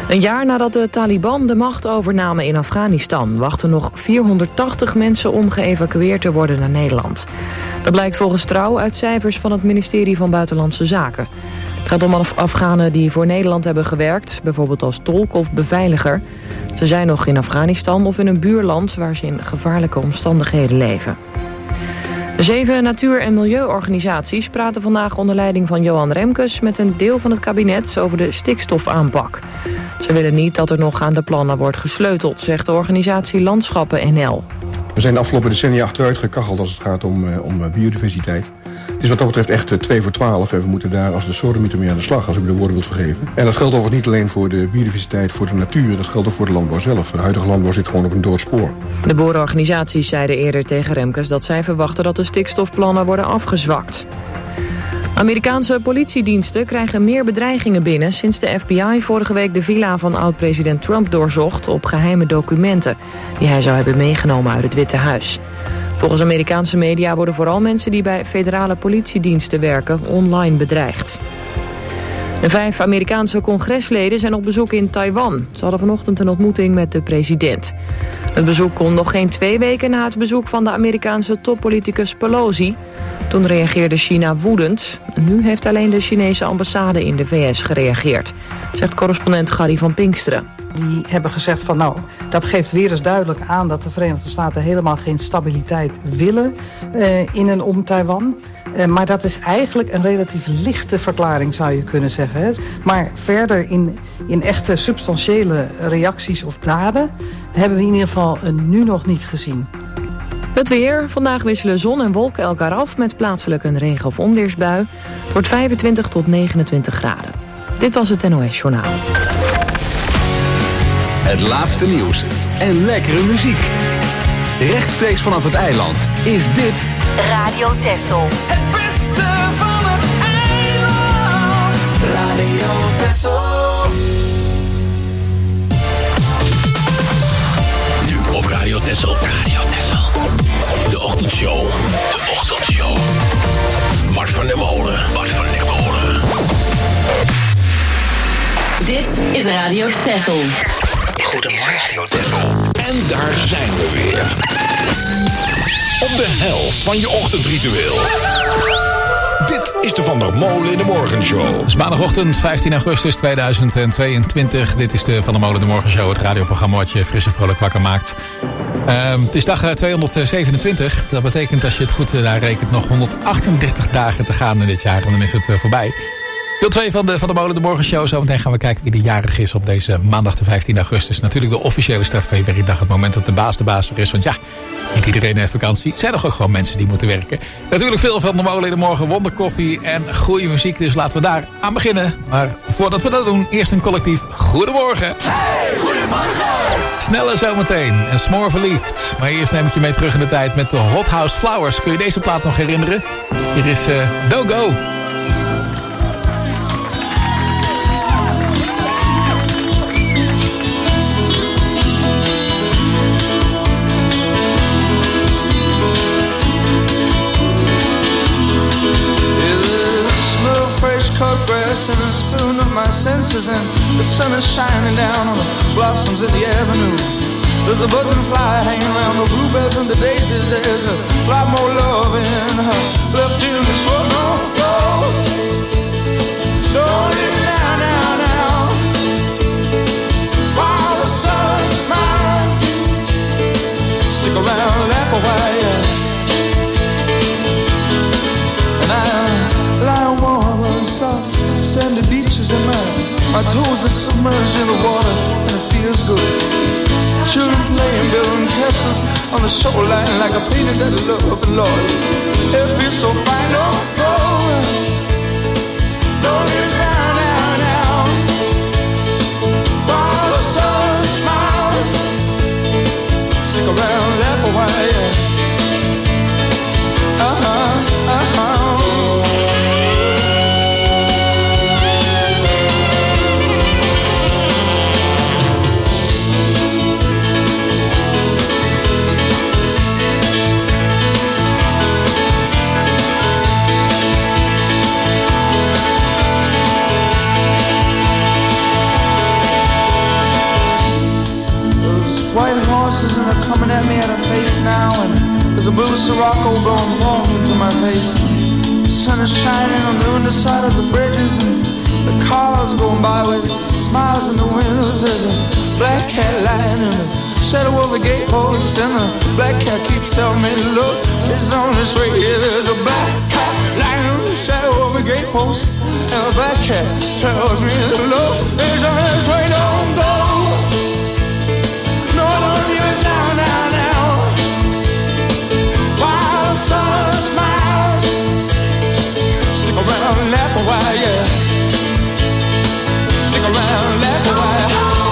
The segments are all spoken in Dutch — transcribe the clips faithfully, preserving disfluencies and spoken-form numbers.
Een jaar nadat de Taliban de macht overnamen in Afghanistan wachten nog vierhonderdtachtig mensen om geëvacueerd te worden naar Nederland. Dat blijkt volgens Trouw uit cijfers van het ministerie van Buitenlandse Zaken. Het gaat om Af- Afghanen die voor Nederland hebben gewerkt, bijvoorbeeld als tolk of beveiliger. Ze zijn nog in Afghanistan of in een buurland waar ze in gevaarlijke omstandigheden leven. De zeven natuur- en milieuorganisaties praten vandaag onder leiding van Johan Remkes met een deel van het kabinet over de stikstofaanpak. Ze willen niet dat er nog aan de plannen wordt gesleuteld, zegt de organisatie Landschappen N L. We zijn de afgelopen decennia achteruit gekacheld als het gaat om, uh, om biodiversiteit. Het is wat dat betreft echt twee voor twaalf en we moeten daar als de sodemieter mee aan de slag, als u me de woorden wilt vergeven. En dat geldt overigens niet alleen voor de biodiversiteit, voor de natuur, dat geldt ook voor de landbouw zelf. De huidige landbouw zit gewoon op een dood spoor. De boerenorganisaties zeiden eerder tegen Remkes dat zij verwachten dat de stikstofplannen worden afgezwakt. Amerikaanse politiediensten krijgen meer bedreigingen binnen sinds de F B I vorige week de villa van oud-president Trump doorzocht op geheime documenten die hij zou hebben meegenomen uit het Witte Huis. Volgens Amerikaanse media worden vooral mensen die bij federale politiediensten werken online bedreigd. De vijf Amerikaanse congresleden zijn op bezoek in Taiwan. Ze hadden vanochtend een ontmoeting met de president. Het bezoek komt nog geen twee weken na het bezoek van de Amerikaanse toppoliticus Pelosi. Toen reageerde China woedend. Nu heeft alleen de Chinese ambassade in de V S gereageerd, zegt correspondent Gary van Pinksteren. Die hebben gezegd van nou, dat geeft weer eens duidelijk aan dat de Verenigde Staten helemaal geen stabiliteit willen uh, in en om Taiwan. Uh, maar dat is eigenlijk een relatief lichte verklaring, zou je kunnen zeggen. Hè. Maar verder in, in echte substantiële reacties of daden hebben we in ieder geval uh, nu nog niet gezien. Het weer. Vandaag wisselen zon en wolken elkaar af met plaatselijk een regen- of onweersbui. Het wordt vijfentwintig tot negenentwintig graden. Dit was het N O S Journaal. Het laatste nieuws en lekkere muziek. Rechtstreeks vanaf het eiland is dit Radio Texel. Het beste van het eiland. Radio Texel. Nu op Radio Texel. Radio Texel. De ochtendshow. De ochtendshow. Mart van der Molen. Mart van der Molen. Dit is Radio Texel. Goedemorgen, Texel. En daar zijn we weer. Op de helft van je ochtendritueel. Dit is de Van der Molen in de Morgenshow. Het is maandagochtend vijftien augustus tweeduizend tweeëntwintig. Dit is de Van der Molen in de Morgenshow. Het radioprogramma wat je fris en vrolijk wakker maakt. Uh, het is dag tweehonderdzevenentwintig. Dat betekent als je het goed daar rekent nog honderdachtendertig dagen te gaan in dit jaar. En dan is het uh, voorbij. Deel twee van de Van der Molen de Morgenshow. Zometeen gaan we kijken wie de jarig is op deze maandag de vijftiende augustus. Natuurlijk de officiële start van je werkdag. Het moment dat de baas de baas weer is. Want ja, niet iedereen heeft vakantie. Er zijn nog ook gewoon mensen die moeten werken. Natuurlijk veel Van der Molen in de Morgen. Wonderkoffie en goede muziek. Dus laten we daar aan beginnen. Maar voordat we dat doen, eerst een collectief goedemorgen. Hey, goedemorgen. Sneller zometeen. En Smoor verliefd. Maar eerst neem ik je mee terug in de tijd met de Hot House Flowers. Kun je deze plaat nog herinneren? Hier is uh, Don't Go. Cut grass and it's filling up my senses, and the sun is shining down on the blossoms in the avenue. There's a buzzing fly hanging around the bluebells and the daisies. There's a lot more love in her left in this world. Don't go, don't leave me now, now, now. While the sun's mine, stick around, laugh a while, yeah. And I lie warm on soft sandy beaches, and my, my toes are submerged in the water, and it feels good. Children playing, building castles on the shoreline like a painted that love, Lord. It feels so fine. Don't go, don't leave me now, now, now. While the sun smiles, stick around, laugh a while, yeah. Uh-huh, uh-huh. voices and they're coming at me at a pace now. And there's a blue Sirocco blowing warm into my face. The sun is shining on the underside of the bridges, and the cars going by with smiles in the windows. There's a black cat lying in the shadow of the gatepost, and the black cat keeps telling me, look, it's on this way. Yeah, there's a black cat lying in the shadow of the gatepost, and the black cat tells me, look, it's on this way. Don't go. No, don't use now, now, now. While the sun smiles, stick around and laugh a while, yeah. Stick around and laugh a while.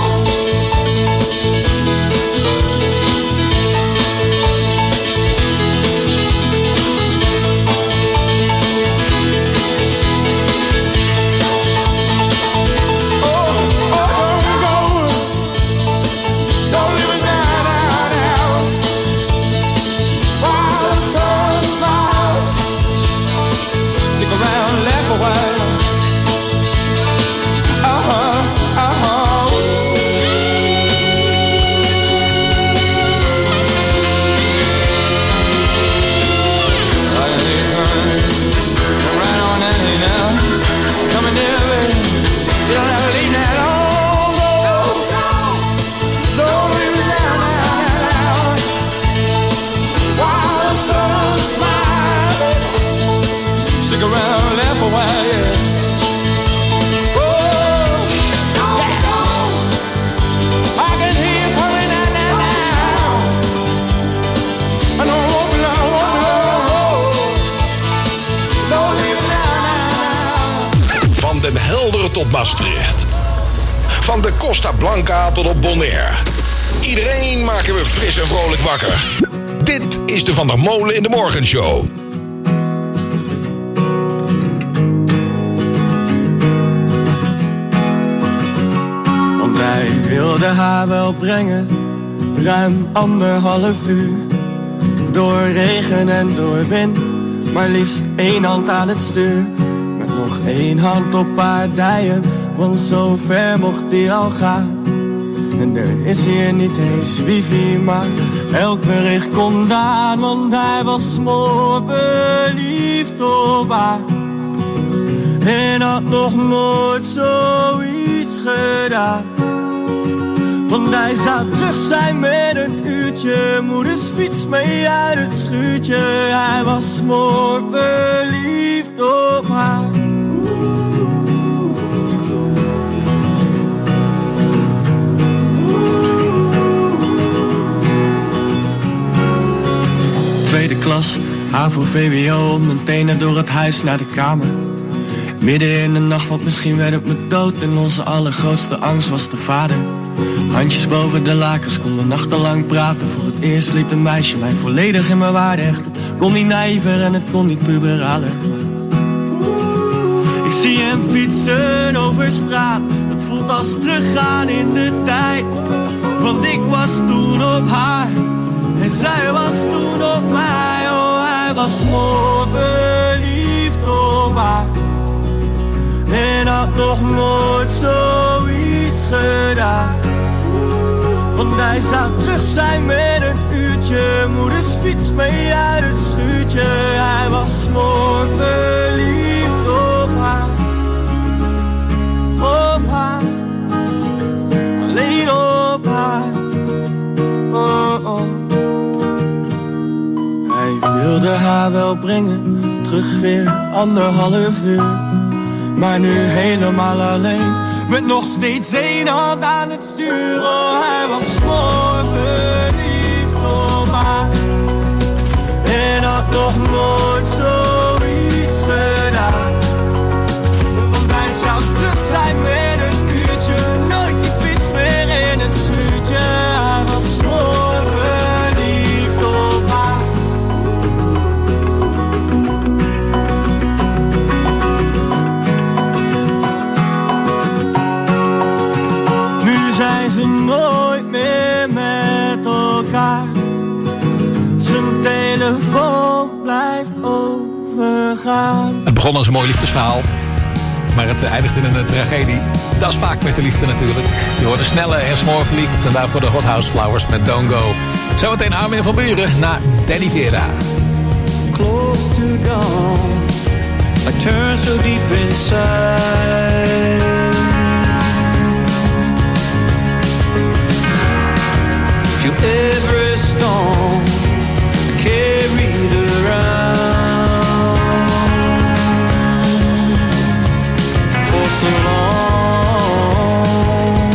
Den Helder tot Maastricht. Van de Costa Blanca tot op Bonaire. Iedereen maken we fris en vrolijk wakker. Dit is de Van der Molen in de Morgenshow. Want wij wilden haar wel brengen, ruim anderhalf uur. Door regen en door wind, maar liefst één hand aan het stuur. Nog één hand op haar dijen, want zo ver mocht die al gaan. En er is hier niet eens wifi, maar elk bericht komt aan. Want hij was smoor verliefd op haar en had nog nooit zoiets gedaan. Want hij zou terug zijn met een uurtje, moeders fiets mee uit het schuurtje. Hij was smoor verliefd op haar. Tweede klas, HAVO V W O, mijn tenen door het huis naar de kamer. Midden in de nacht, want misschien werd het me dood. En onze allergrootste angst was de vader. Handjes boven de lakens, konden nachtenlang praten. Voor het eerst liet een meisje mij volledig in mijn waarde hechten. Het kon niet naïver en het kon niet puberaler. Ik zie hem fietsen over straat, het voelt als teruggaan in de tijd. Want ik was toen op haar en zij was toen op mij. Oh, hij was zo verliefd op haar en had nog nooit zoiets gedaan. Want hij zou terug zijn met een uurtje, moeders fiets mee uit het schuurtje. Hij was smoor verliefd op haar, op haar, alleen op haar. Oh, oh. Hij wilde haar wel brengen, terug weer anderhalf uur. Maar nu helemaal alleen, met nog steeds één hand aan het stuur. Oh, hij was smoor verliefd op haar en had nog nooit zoiets gedaan. Want hij zou terug zijn met een uurtje, nooit die fiets meer in het schuurtje. Hij was smoor verliefd op haar. Zijn ze nooit meer met elkaar. Zijn telefoon blijft overgaan. Het begon als een mooi liefdesverhaal. maar het eindigt in een tragedie. Dat is vaak met de liefde natuurlijk. Je wordt snelle en smoor verliefd en daarvoor de Hot House Flowers met Don't Go. Zometeen Armin van Buuren na Danny Vera. Close to dawn, I turn so deep inside. Feel every storm carried around for so long.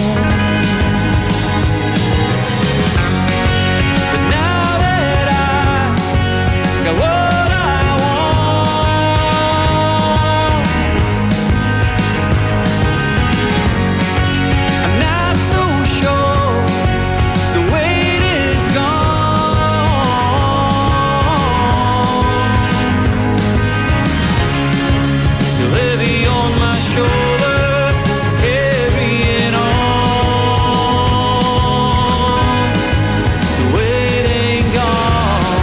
But now that I got what I want, I'm not so sure the weight is gone. Still heavy on my shoulder, carrying on. The weight ain't gone.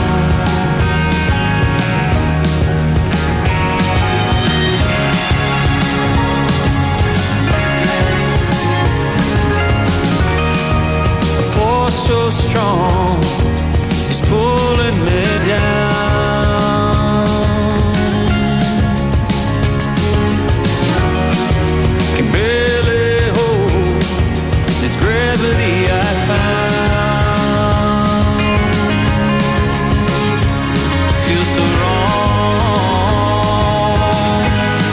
A force so strong is pulling me down. Can barely hold this gravity I found. Feels so wrong.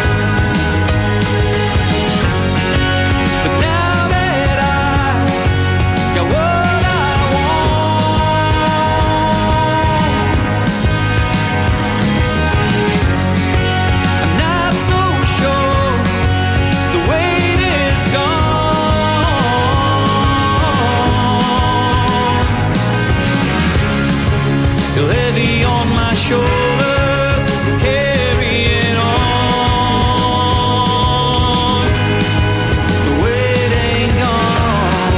But now that I got what I want, I'm not so sure the weight is gone. Still heavy on my shoulders, carrying on. The weight ain't gone.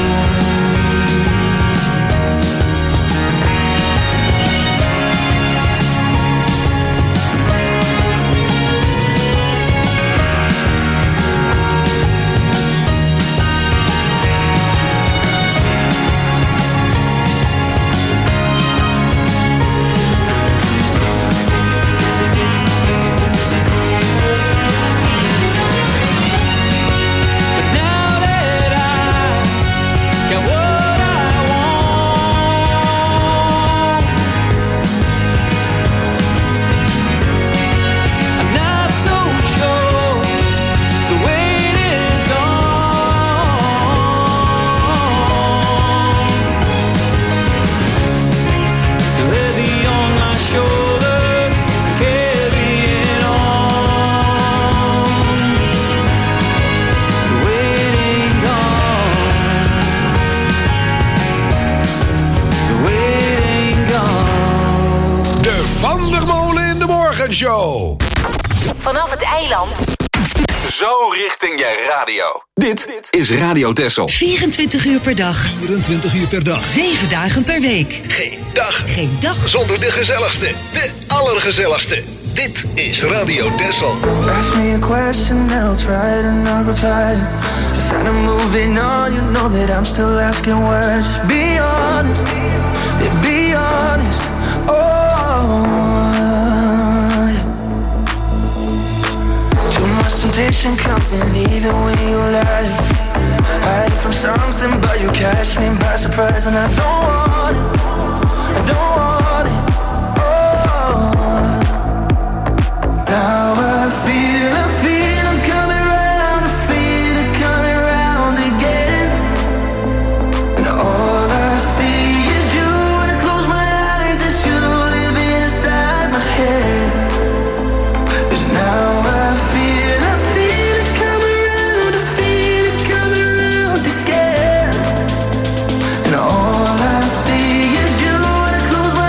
But now that I got what I want, I'm not so sure the weight is gone. Still heavy on my shoulders, carrying on. The weight ain't gone. The weight ain't gone. De Van der Molen in de Morgenshow. Vanaf het eiland. Zo richting je radio. Dit is Radio Texel. vierentwintig uur per dag. vierentwintig uur per dag. zeven dagen per week. Geen dag. Geen dag. Zonder de gezelligste. De allergezelligste. Dit is Radio Texel. Ask me a question and I'll try to not reply. Instead of moving on, you know that I'm still asking why. Just be honest, yeah, be honest. Oh, yeah. Too much temptation coming even when you lie. Hide from something but you catch me by surprise. And I don't want it, I don't want it. Oh, now I feel, I feel I'm coming round, I feel it coming round again. And all I see is you when I close my eyes. It's you living inside my head. 'Cause now I feel, I feel it coming round, I feel it coming round again. And all I see is you when I close my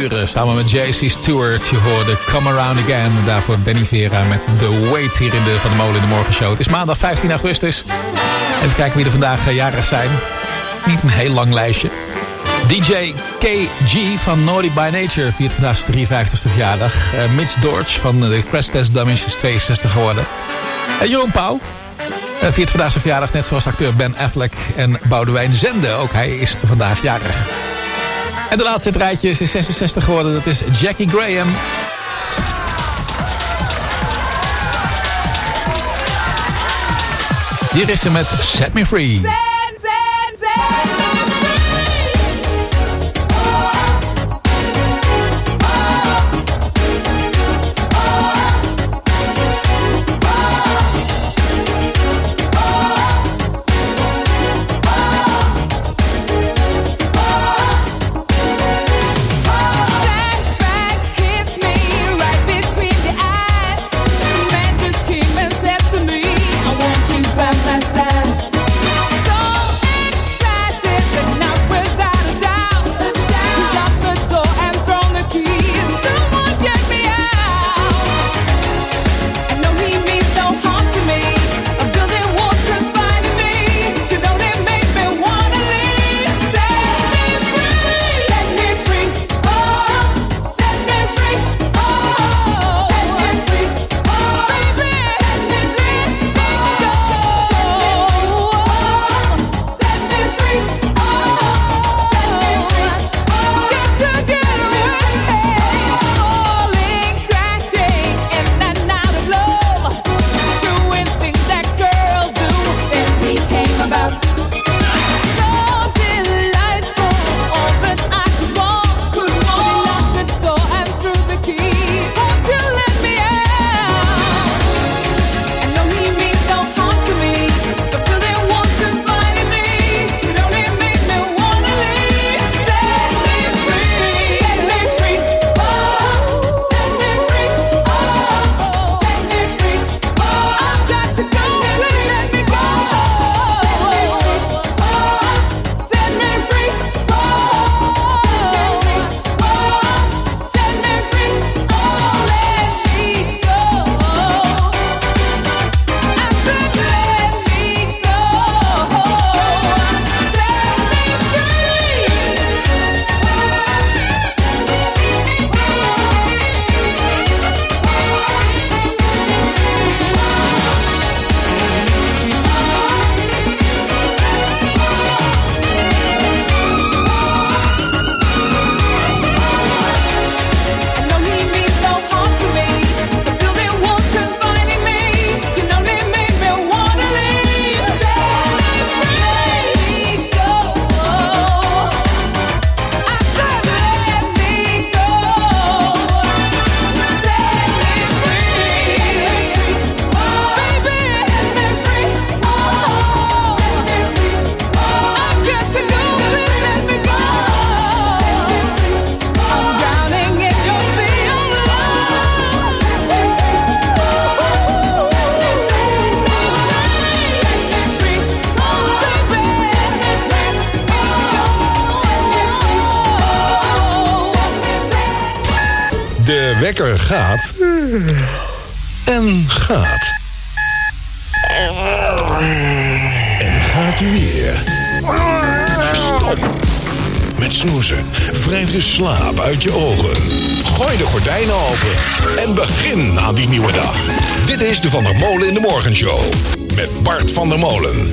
uur. Samen met J C Stewart. Je hoorde Come Around Again. En daarvoor Danny Vera met The Wait hier in de Van der Molen in de Morgenshow. Het is maandag vijftien augustus. Even kijken wie er vandaag uh, jarig zijn. Niet een heel lang lijstje. D J K G van Naughty by Nature viert vandaag zijn drieënvijftigste verjaardag. Uh, Mitch Dorch van de Crash Test Dummies is tweeënzestig geworden. En Jeroen Pauw uh, viert vandaag zijn verjaardag, net zoals acteur Ben Affleck en Boudewijn Zende. Ook hij is vandaag jarig. En de laatste in het rijtje is zesenzestig geworden, dat is Jackie Graham. Hier is ze met Set Me Free. Wekker gaat en gaat. En gaat weer. Stop met snoezen. Wrijf de slaap uit je ogen. Gooi de gordijnen open en begin aan die nieuwe dag. Dit is de Van der Molen in de Morgenshow met Bart van der Molen.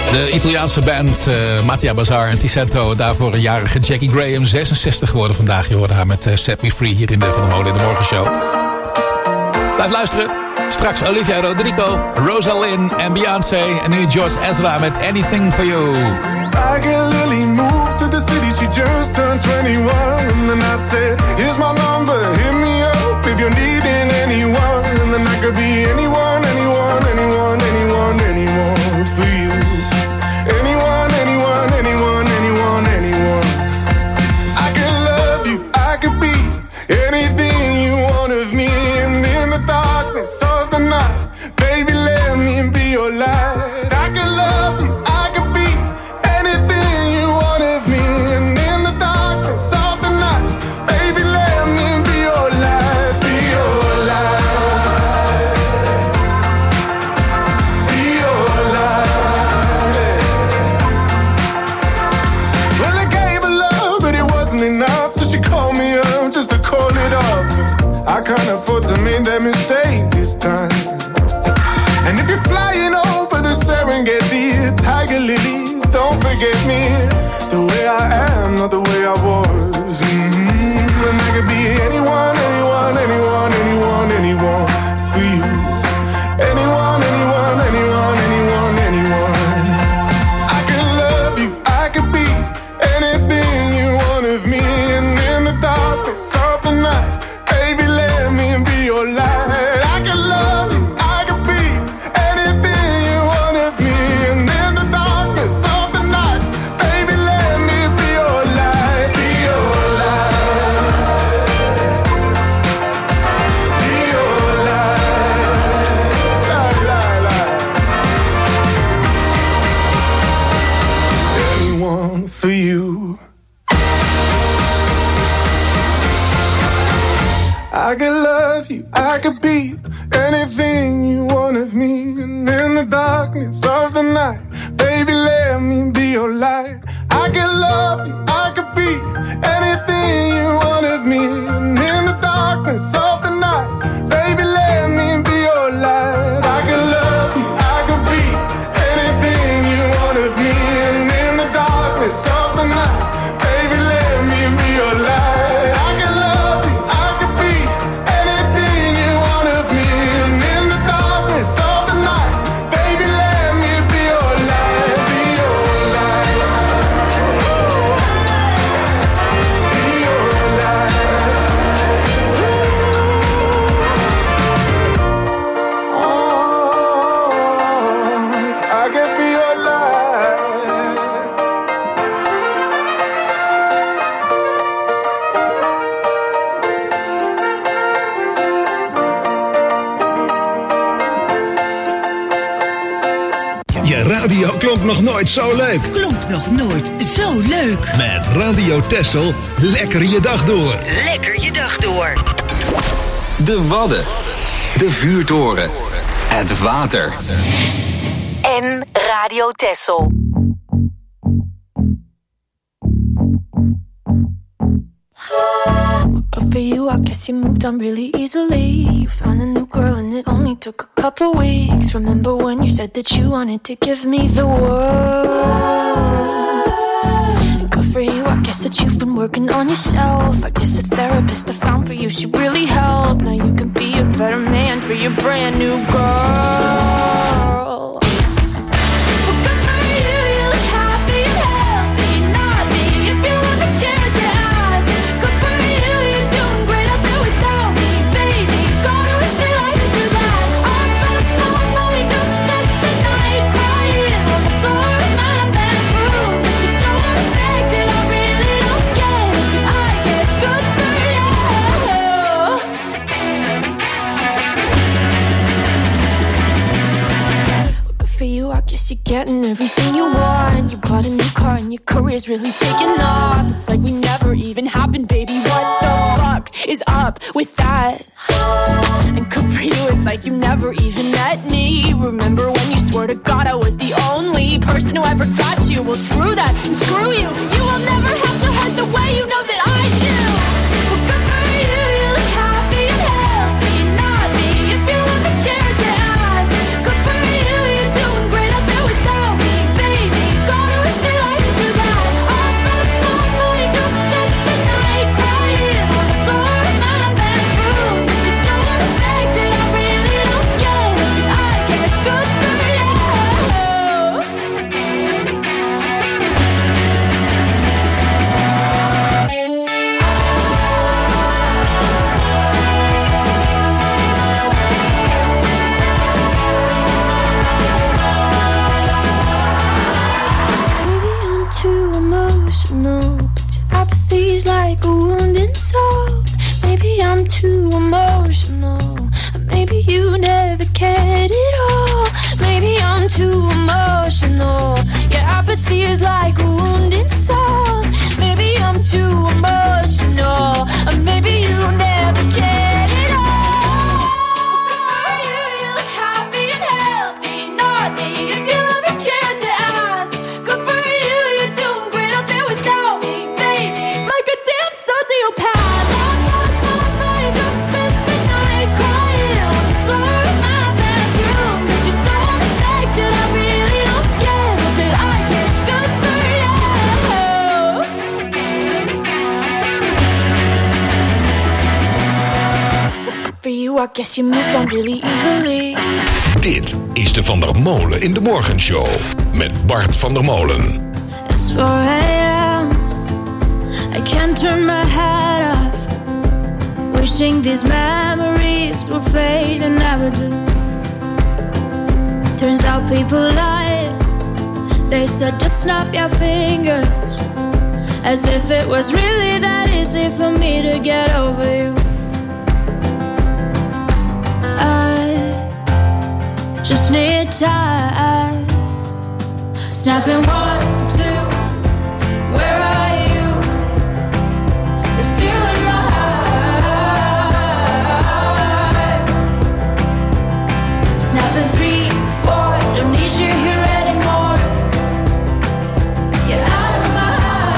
De Italiaanse band uh, Mattia Bazar en Ticento. Daarvoor een jarige Jackie Graham, zesenzestig geworden vandaag. Je hoorde haar met uh, Set Me Free hier in de Van der Molen in de Morgenshow. Blijf luisteren. Straks Olivia Rodrigo, Rosalind en Beyoncé. En nu George Ezra met Anything For You. Tiger Lily moved to the city, she just turned twenty-one. And then I said, here's my number, hit me up if you're needing anyone. And then I could be anyone, anyone, anyone, anyone, anyone for you. Anyone, anyone, anyone, anyone, anyone. I could love you, I could be anything you want of me. And in the darkness of the night, baby, let me be your light. I could love you, I could be anything you want of me. And in the darkness of the night, baby, let me be your light, be your light, be your light. Well, I gave her love, but it wasn't enough, so she called me up just to call it off. I can't afford to make that mistake this time. And if you're flying over the Serengeti, Tiger Lily, don't forget me. The way I am, not the way I was. Mm-hmm. And I could be anyone, anyone, anyone, anyone, anyone for you. Anyone, anyone, anyone, anyone, anyone. I could love you, I could be anything you want of me. And in the darkness of the night, baby, let me be your light. I could love you, I could be anything you want of me. And in the darkness of the night, baby, let me be your light, be your light, be your light, light, light, light. Anyone for you. I could love you, I could be anything you want of me. And in the darkness of the night, baby, let me be your light. I could love you, I could be anything you want of me. And in the darkness of the night, baby, let me be your light. I could love you, I could be anything you want of me. And in the darkness of the night, baby, let me be your light. I could love you, I could be anything you want of me. And in the darkness of the night, baby, let me be your light, be your light, be your light. Oh, I could be your light. Je radio klonk nog nooit zo leuk. Klonk nog nooit zo leuk. Met Radio Texel, lekker je dag door. Lekker je dag door. De Wadden. De vuurtoren. Het water. En Radio Texel. But for you, I guess you moved on really easily. You found a new girl and it only took a couple weeks. Remember when you said that you wanted to give me the world? And good for you, I guess that you've been working on yourself. I guess the therapist I found for you, she really helped. Now you can be a better man for your brand new girl. You're getting everything you want. You bought a new car and your career's really taking off. It's like we never even happened, baby. What the fuck is up with that? And good for you, it's like you never even met me. Remember when you swore to God I was the only person who ever got you? Well, screw that and screw you. You will never have to hurt the way you know that I do. Well, good for you, you look happy and healthy. Not me, if you ever cared to ask. Good for you, you're doing great out there without me, baby. I guess you moved on really easily. Dit is de Van der Molen in de Morgenshow. Met Bart van der Molen. It's four a.m. I can't turn my head off. Wishing these memories will fade and never do. Turns out people lie. They said just snap your fingers. As if it was really that easy for me to get over you. I just need time. Snapping one, two, where are you? You're still in my heart. Snapping three, four, don't need you here anymore. Get out of my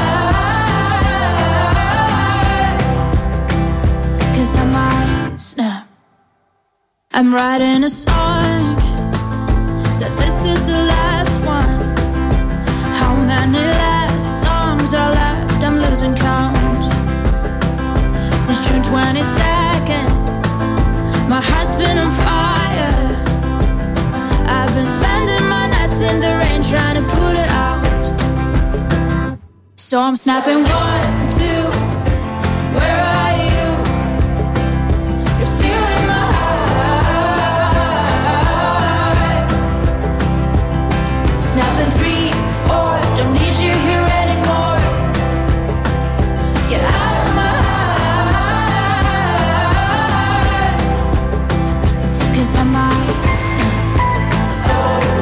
heart. Cause I might snap. I'm writing a song. Said this is the last one. How many last songs are left? I'm losing count. Since June twenty-second, my heart's been on fire. I've been spending my nights in the rain trying to put it out. So I'm snapping one, two, where are you? You're still in my heart. Snapping three, four, don't need you here anymore. Get out of my heart. Cause I might snap. Oh,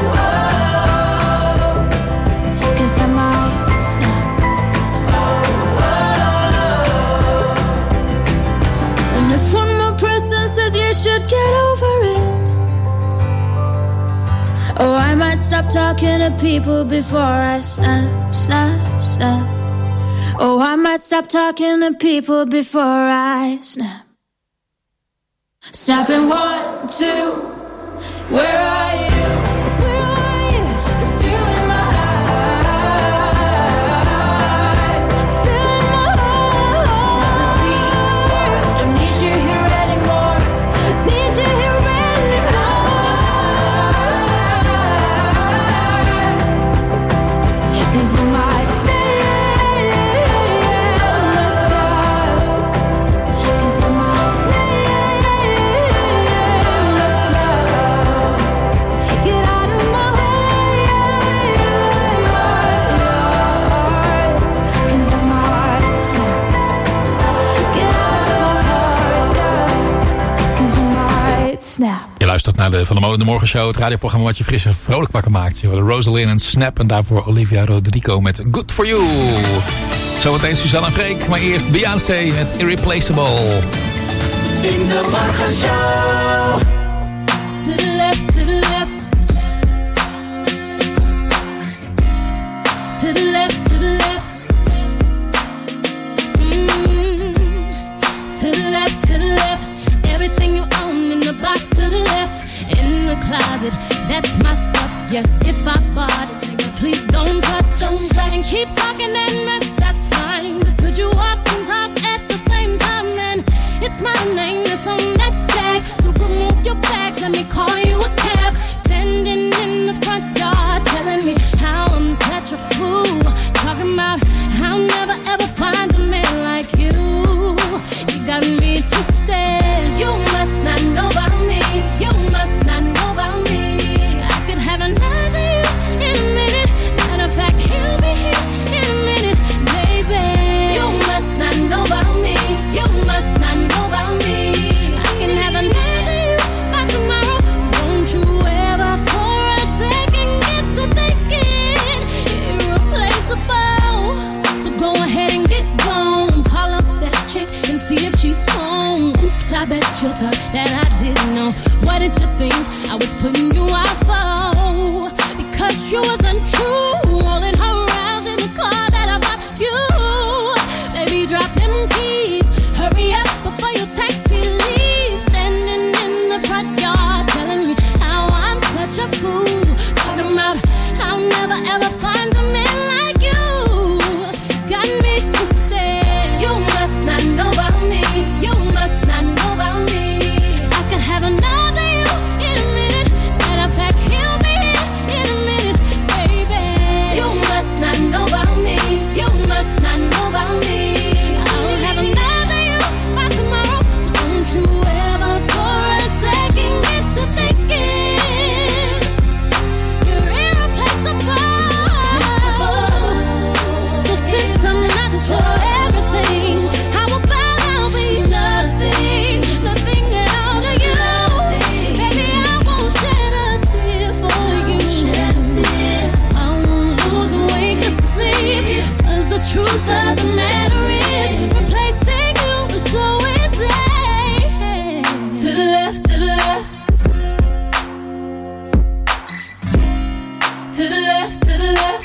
oh. Cause I might snap. Oh, oh. And if one more person says you should get over it, oh, I might stop talking to people before I snap, snap, snap. Oh, I might stop talking to people before I snap. Snapping one, two, where are you? Where are you? You're still in my heart. Still in my heart. Snapping three, four, don't need you here anymore. Need you here anymore. Cause you might stay. Cause you might stay. Get out of my heart. Cause I might snap. Get out of my heart. Cause I might snap. Je luistert naar de Van der Molen de Morgenshow, het radioprogramma wat je fris en vrolijk wakker maakt. Je hoorde Rosalind en Snap en daarvoor Olivia Rodrigo met Good For You. Zometeen Suzanne en Freek, maar eerst Beyoncé met Irreplaceable. In de Morgenshow. To the left, to the left. To the left, to the left. Mm. To the left, to the left. Everything you own in the box to the left. In the closet, that's my stuff. Yes, if I bought it, nigga, please don't touch. Don't touch. And keep talking and mess, that's fine. But could you walk and talk at the same time? Then it's my name that's on that tag. So remove your back, let me call you a cab. Standing in the front yard, telling me how I'm such a fool. Talking about how I'll never ever find a man like you. You got me twisted. You must not know about me. You must not know about me. I could have another you in a minute. Matter of fact, he'll be here in a minute, baby. You must not know about me. You must not know about me. I can have another you by tomorrow. So don't you ever for a second get to thinking irreplaceable. So go ahead and get gone. Call up that chick and see if she's home. Oops, I bet you thought that I didn't know. What did you think I was putting you out for? Because you wasn't true. Rolling her around in the car that I bought you. Baby, drop them keys. Hurry up before your taxi leaves. Standing in the front yard telling me how I'm such a fool. Talking about how I'll never ever find a man like you. Got me twisted. You must not know about me. You must not know about me. I could the left, to the left.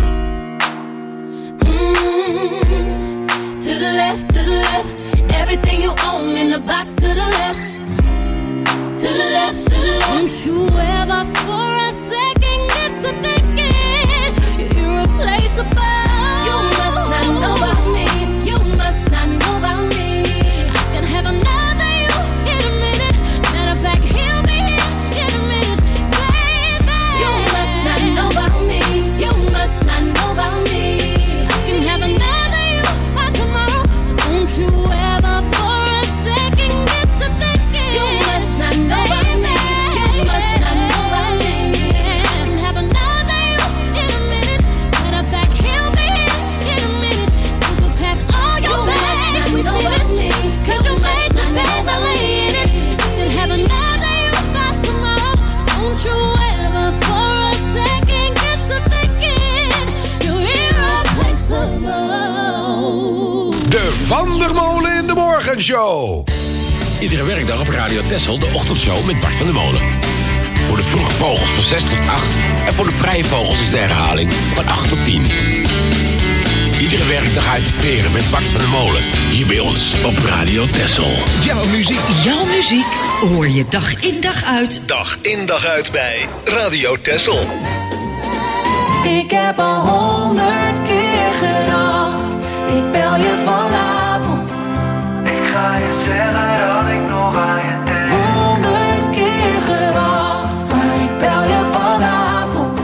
Mm, to the left, to the left. Everything you own in the box to the left. To the left, to the left. Don't you ever for a second get to thinking you're irreplaceable. You must not know about me. You must not know about me. I can have another you in a minute. Matter of fact, he'll be here in a minute, baby. You must not know about me. You must not know about me. I can have another you by tomorrow. So don't you ever for a second get to thinking you must not know about me. You must not know about me. I can have another you in a minute. Matter of fact, he'll be here in a minute. You could pack all your bags with me. Cause you made your bed by laying it. I can have another you by tomorrow. Don't you ever for a second get to thinking you're irreplaceable. De Van der Molen in de Morgenshow. Iedere werkdag op Radio Texel de ochtendshow met Bart van der Molen. Voor de vroege vogels van zes tot acht. En voor de vrije vogels is de herhaling van acht tot tien. Iedere werkdag uit de veren met Bart van der Molen. Hier bij ons op Radio Texel. Jouw muziek. Jouw muziek hoor je dag in dag uit. Dag in dag uit bij Radio Texel. Ik heb al honderd keer gedacht, ik bel je vanavond. Ik ga je zeggen dat ik nog aan je denk. Honderd keer gewacht, maar ik bel je vanavond.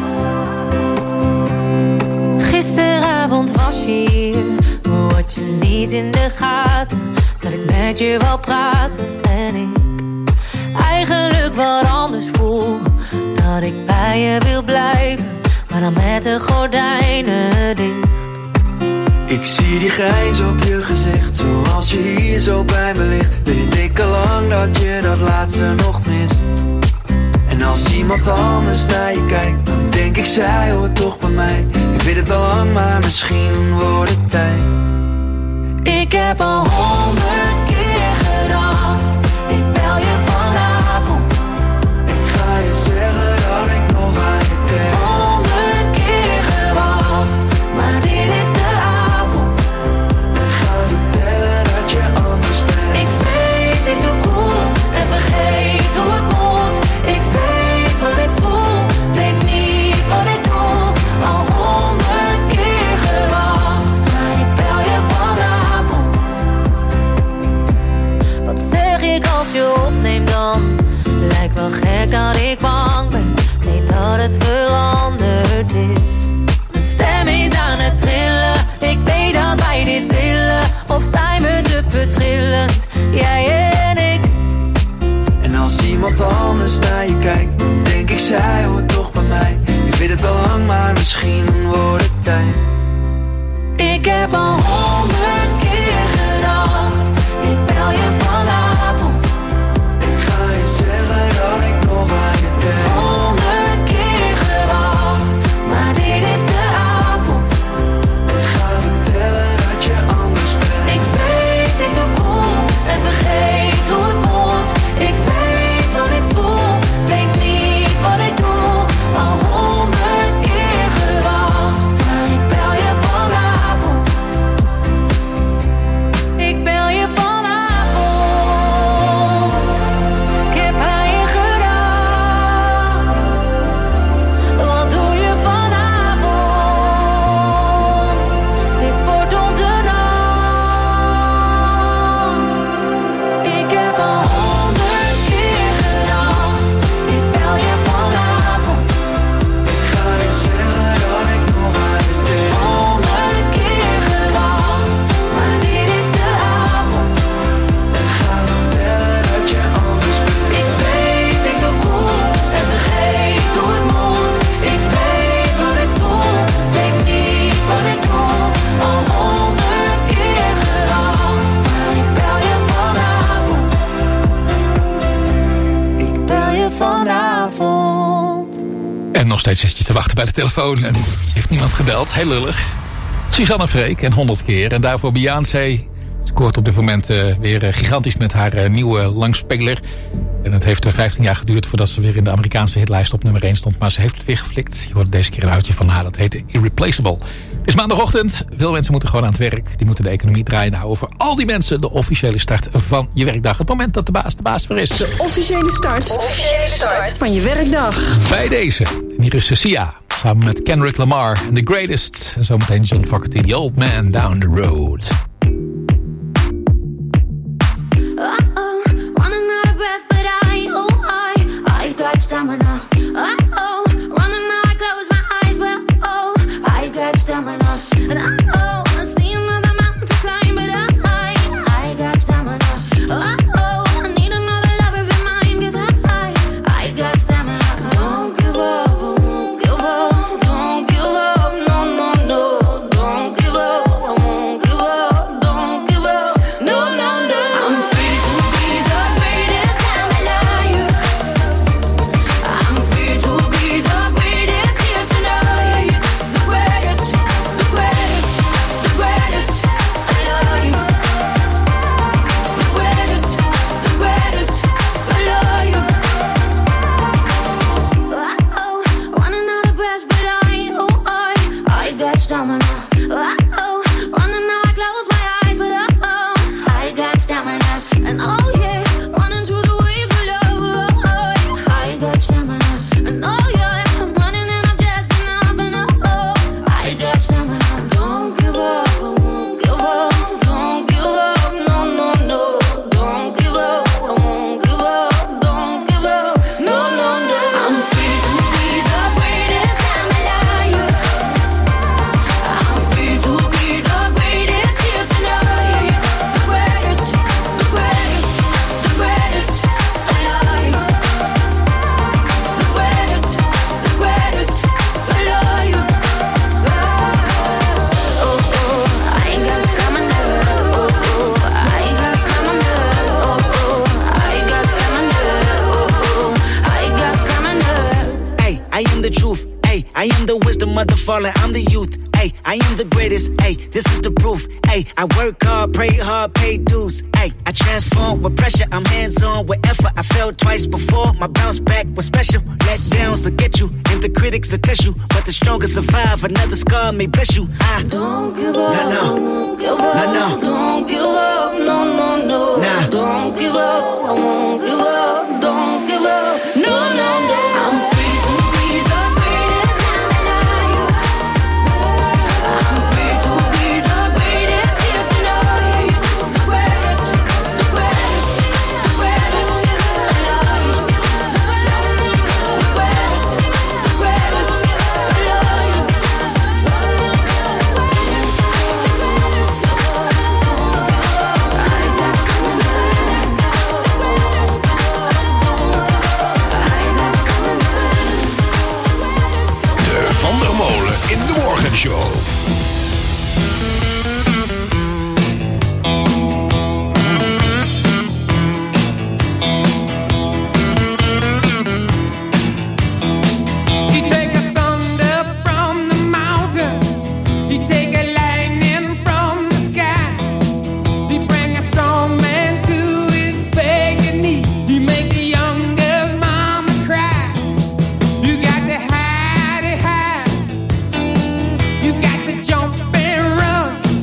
Gisteravond was je hier, maar had je niet in de gaten dat ik met je wou praten en ik eigenlijk wat anders voel. Dat ik bij je wil blijven, maar dan met de gordijnen dicht. Ik zie die grijns op je gezicht, zoals je hier zo bij me ligt. Weet ik al lang dat je dat laatste nog mist. En als iemand anders naar je kijkt, dan denk ik zij hoort toch bij mij. Ik weet het al lang, maar misschien wordt het tijd. Ik heb al honderd keer gedacht, ik bel je vanavond. Ik ga je zeggen dat ik nog aan je denk. Honderd keer gewacht, maar dit is de avond. Ik ga vertellen dat je anders bent. Ik weet, ik doe cool en vergeet hoe het moet. Ik weet wat ik voel, weet niet wat ik doe. Al honderd keer gewacht, maar ik bel je vanavond. Wat zeg ik als je opneemt dan? Lijkt wel gek dat ik bang ben, niet dat het veranderd is. Mijn stem is aan het trillen, ik weet dat wij dit willen. Of zijn we te verschillend, jij en ik? En als iemand anders naar je kijkt, dan denk ik zij hoort toch bij mij. Ik weet het al lang, maar misschien wordt het tijd. Ik heb al honderd keer gedacht, ik bel je vanavond. Ik ga je zeggen dat ik nog aan je denk. Honderd keer gewacht, maar dit is de avond. Ik ga vertellen dat je anders bent. Ik weet, ik doe cool en vergeet hoe het moet. Ik weet wat ik voel, weet niet wat ik doe. Al honderd keer gewacht, maar ik bel je vanavond. Ik bel je vanavond. Ik heb aan je gedacht. Wat doe je vanavond? Dit wordt onze nacht. Ik heb al honderd keer gedacht, ik bel je vanavond. Ik ga je zeggen dat ik nog aan je denk. Honderd keer gewacht, maar dit is de avond. Ik ga vertellen dat je anders bent. Ik weet, ik doe cool en vergeet hoe het moet. Ik weet wat ik voel, weet niet wat ik doe. Al honderd keer gewacht, maar ik bel je vanavond. Ik bel je vanavond. En nog steeds zit je te wachten bij de telefoon en heeft niemand gebeld. Heel lullig. Suzanne Freek en honderd keer. En daarvoor Beyoncé. Ze scoort op dit moment uh, weer uh, gigantisch met haar uh, nieuwe langspeler. En het heeft uh, vijftien jaar geduurd voordat ze weer in de Amerikaanse hitlijst op nummer één stond. Maar ze heeft het weer geflikt. Je hoort deze keer een uitje van haar. Dat heet Irreplaceable. Het is maandagochtend. Veel mensen moeten gewoon aan het werk. Die moeten de economie draaien houden. Voor al die mensen de officiële start van je werkdag. Het moment dat de baas de baas weer is. De officiële start, officiële start van je werkdag. Bij deze. En hier is Sia. Samen met Kendrick Lamar en The Greatest. En zometeen John Fogerty, The Old Man Down the Road. Stamina. Uh-oh, running out, I close my eyes, well, oh, I got stamina. And uh-oh, I see another mountain to climb, but I, I got stamina. Uh-oh, I need another lover in mine, 'cause I, I got stamina. Don't give up, won't give up, don't give up, no, no, no. Don't give up, I won't give up, don't give up, no, no, no. I'm free to be the greatest, I'm alive. I'm free to be the greatest here tonight. The greatest, the greatest, the greatest alive. The greatest, the greatest alive. Uh-oh, running out of breath, but I, oh, I, I got stamina. Uh-oh, running out, I close my eyes, but uh-oh, I got stamina. And oh yeah, running through the waves of love, oh, I got stamina. And oh yeah, I'm running and I'm just enough. And oh, I got stamina. Don't give up, I won't give up. Don't give up, no, no, no. Don't give up, I won't give up. Don't give up, no, no, no. I'm free to be the greatest, I'm alive. I'm free to be the greatest here tonight. The greatest, the greatest, the greatest alive. The greatest, the greatest alive. Oh, oh, I ain't got stamina. Oh, oh, I got stamina. Oh, oh, I got stamina. Oh, oh, I got stamina. Hey, I am the truth. Hey, I am the wisdom of the fallen. I'm the youth. Hey, I am the greatest. Hey, this is the proof. Hey, I work hard, pray hard, pay dues. Hey, I transform with pressure. I'm hands on with effort. I failed twice before. My bounce back was special. Let downs will get you, and the critics will test you. But the strongest survive. Another scar may bless you. I Don't give up, No, no. won't give up. No, no. Don't give up, no, no, no. Nah. Don't give up, I won't give up. Don't give up, no, no, no. I'm free to be the greatest, I'm alive. I'm free to be the greatest here tonight. The greatest, the greatest, the greatest alive. The greatest, the greatest alive. De Van der Molen in de Morgenshow. He take a thunder from the mountain. He take a lightning from the sky. He bring a strong man to his begging knee. He make the youngest mama cry. You got to hide it high. You got to jump and run.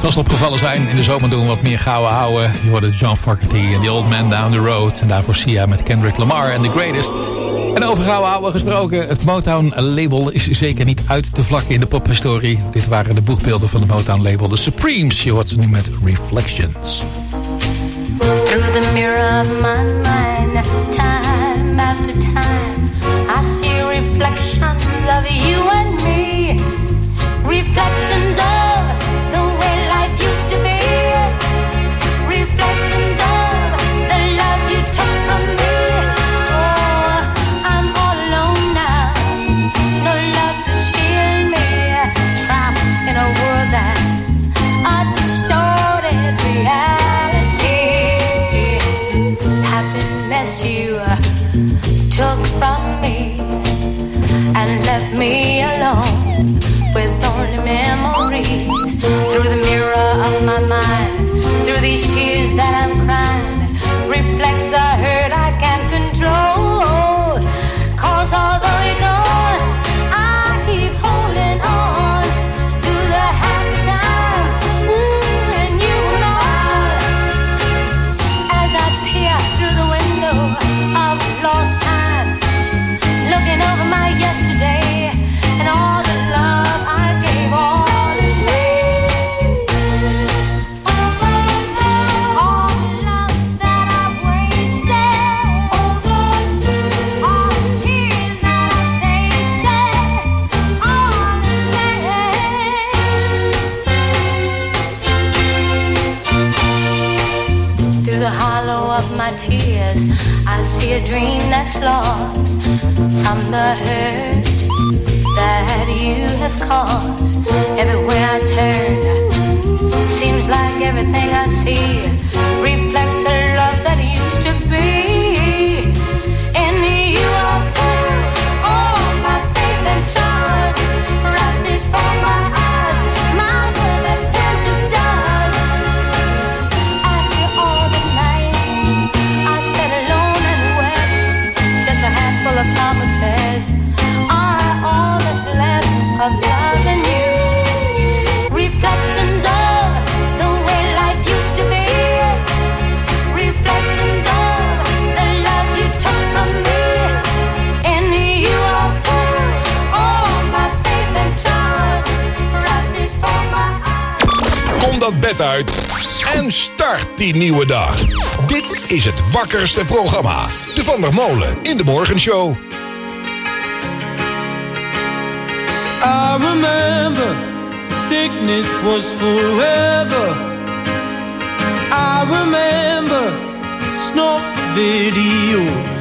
vast opgevallen zijn. In de zomer doen we wat meer gouden houden. Je hoorde John Fogerty en The Old Man Down the Road. En daarvoor Sia met Kendrick Lamar en The Greatest. En over gouden houden gesproken. Het Motown-label is zeker niet uit te vlakken in de pophistorie. Dit waren de boegbeelden van de Motown-label. De Supremes. Je hoort ze nu met Reflections. Through the mirror of my mind, time after time, I see reflections of you and me. Reflections of the way life used to be. Reflections of the love you took from me. Oh, I'm all alone now. No love to shield me. Trapped in a world that's a distorted reality. Happiness you took from me and left me alone with only memories. Through the mirror of my mind, through these tears that I'm crying, reflects the hurt I can't control. Cause although you're gone, I keep holding on to the happy time, ooh, and you and all. As I peer through the window of lost time, looking over my yesterday and all the love I gave all is wasted. All the love that I wasted, all the tears that I tasted, all in vain. Through the hollow of my tears, I see a dream that's lost from the hurt that you have caused. Everywhere I turn, seems like everything I see reflects the love that used to be. In you I put all my faith and trust, right before my eyes, my world has turned to dust. After all the nights I sat alone and wept, just a handful of promises are all that's left of loving you. Reflections of the way life used to be. Reflections of the love you took from me. In you I put all my faith and trust, right before my eyes. Kom dat bed uit en start die nieuwe dag. Dit is het wakkerste programma. De Van der Molen in de Morgenshow. I remember the sickness was forever. I remember snuff videos,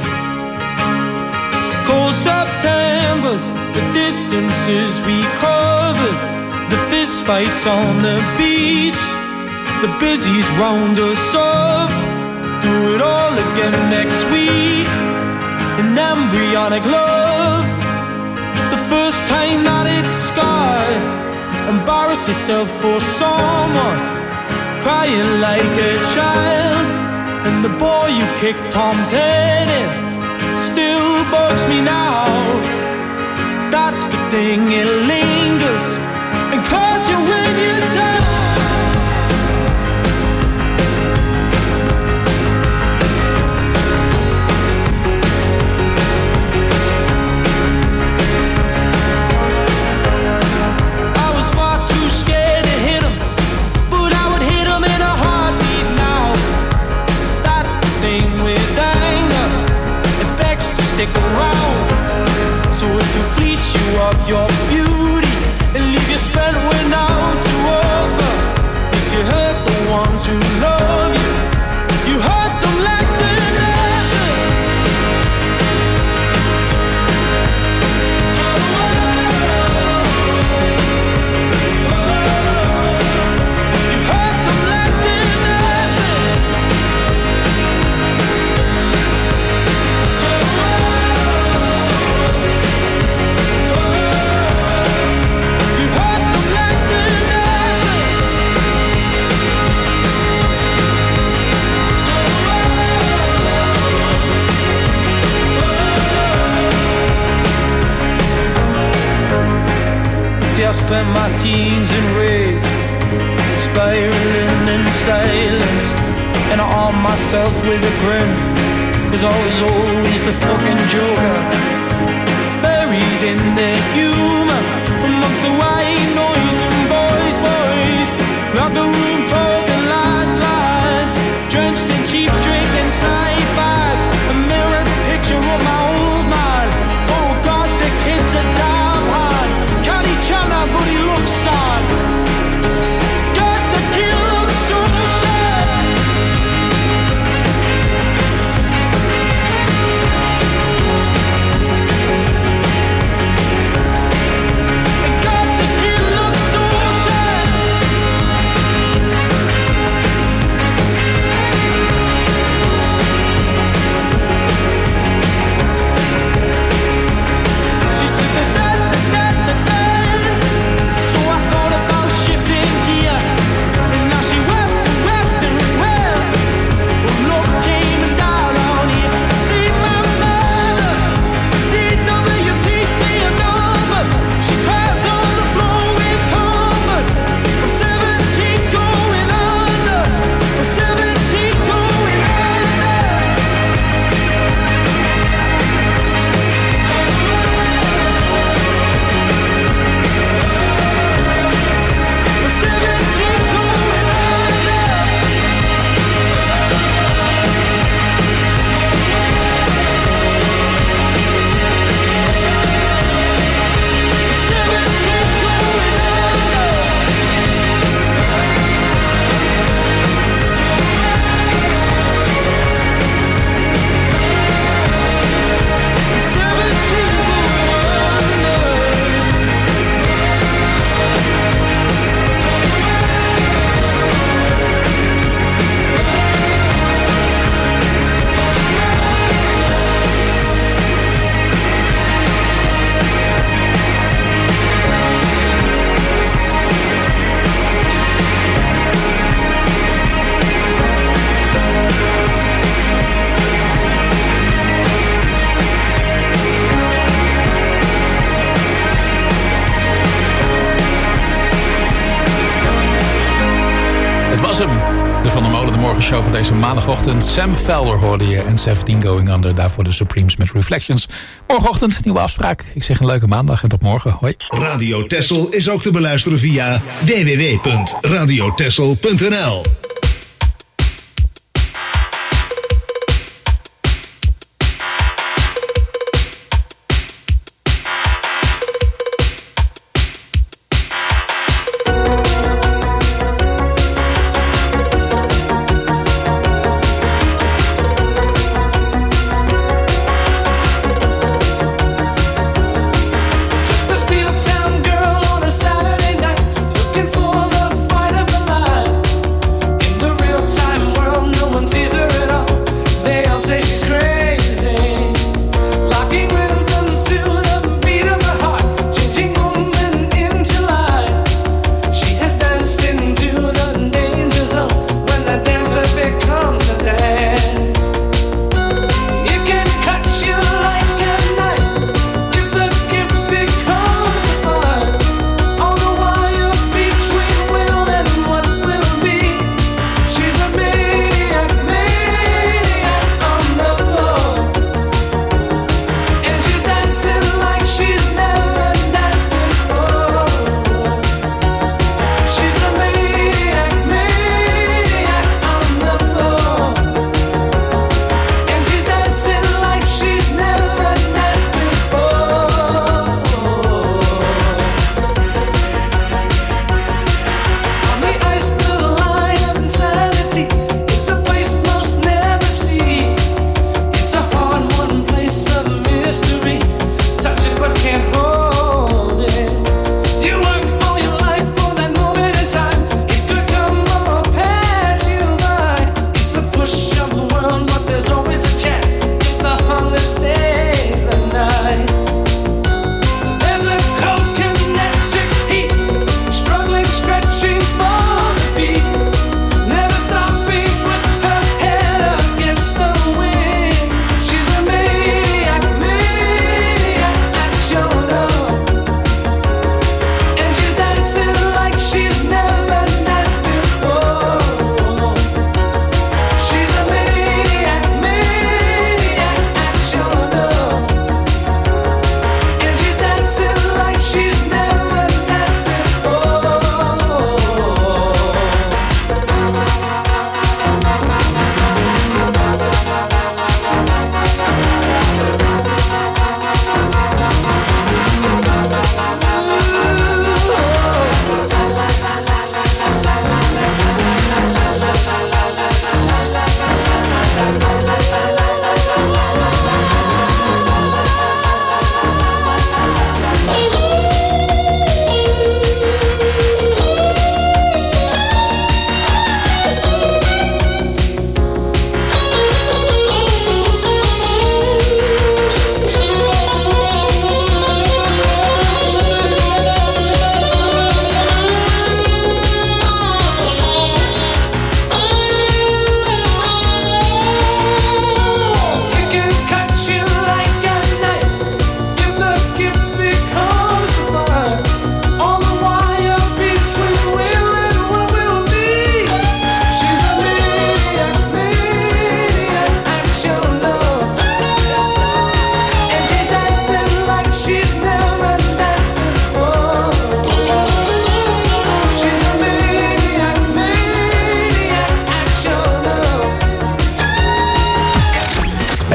cold Septembers, the distances we covered, the fist fights on the beach, the busies round us up. Do it all again next week. In embryonic love, the first time that it's scarred. Embarrass yourself for someone, crying like a child. And the boy you kicked Tom's head in still bugs me now. That's the thing, it lingers and calls you when you're down. Stick around, so it can fleece you of your beauty and leave you spent when out to over. Did you hurt the ones who love you? You hurt them like they never. You hurt them like they never. I spent my teens in rage, spiraling in silence, and I arm myself with a grin, cause I was always the fucking joker, buried in their humor, amongst the white noise and boys, boys, like the room talking lights, lights, drenched in cheap drink and snipe bags, a mirrored picture of my old man. Oh God, the kid's a damn hard, can't he chana but he looks sad. God, the kid looks so sad. God, the kid looks so sad. She said the dad, the dad, the dad. So I thought about shifting gear, and now she wept and wept and wept. Well, Lord came and died on here. See my mother, D W P C a number. She cries on the floor with comfort. I'm seventeen going under. I'm seventeen going under. I'm seventeen going under. I'm seventeen going under. I'm seventeen going under. Het was hem. De Van der Molen de Morgenshow van deze maandagochtend. Sam Felder hoorde je en zeventien Going Under. Daarvoor de Supremes met Reflections. Morgenochtend, nieuwe afspraak. Ik zeg een leuke maandag en tot morgen. Hoi. Radio Texel is ook te beluisteren via w w w punt radio texel punt n l. Just a steel town girl on a Saturday night, looking for the fight of her life.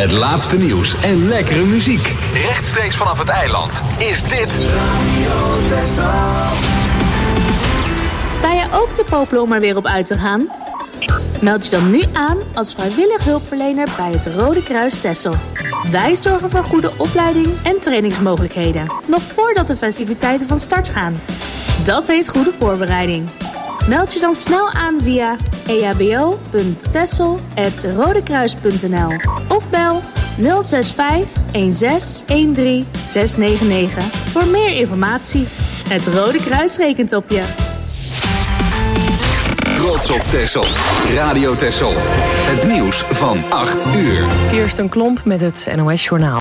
Het laatste nieuws en lekkere muziek. Rechtstreeks vanaf het eiland is dit Radio Texel. Sta je ook te popelen om er weer op uit te gaan? Meld je dan nu aan als vrijwillig hulpverlener bij het Rode Kruis Texel. Wij zorgen voor goede opleiding en trainingsmogelijkheden, nog voordat de festiviteiten van start gaan. Dat heet goede voorbereiding. Meld je dan snel aan via e h b o punt texel apenstaartje rodekruis punt n l of bel nul zes vijf een zes een drie zes negen negen voor meer informatie. Het Rode Kruis rekent op je. Trots op Texel. Radio Texel. Het nieuws van acht uur. Kirsten Klomp met het N O S Journaal.